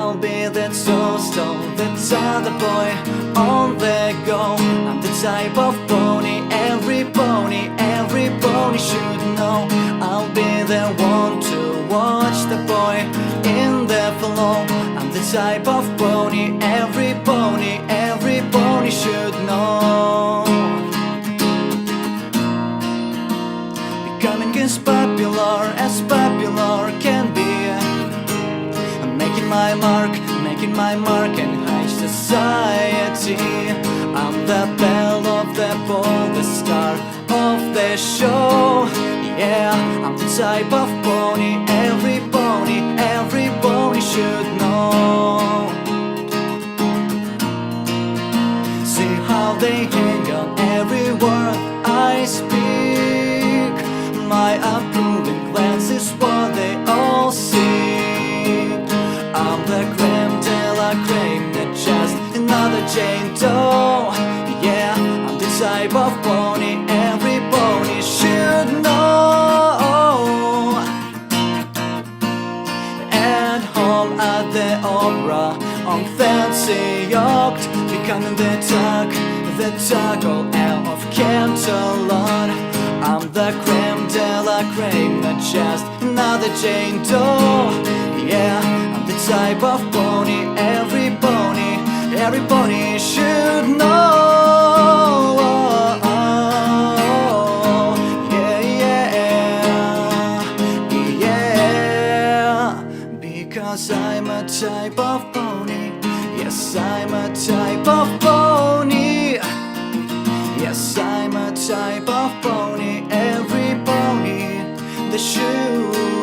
I'll be that so-so, that other boy on the go. I'm the type of pony every pony should know. I'll be the one to watch the boy in the flow. I'm the type of pony every pony should know. Becoming as popular can be. I'm making my mark in high society. I'm the belle of the ball, the star of the show. Yeah, I'm the type of pony every pony should know. See how they hang on every word I speak. My approving glance is what they all see. I'm the creme de la creme, not just another Jane Doe. Yeah, I'm the type of pony every pony should know. At home at the opera, on fancy yacht, becoming the taco out of Cantalon. I'm the creme de la creme, not just another Jane Doe. Yeah, I'm the type of pony every pony should know. Yeah, because I'm a type of pony. Yes, I'm a type of pony. Yes, I'm a type of pony, every pony, the shoe.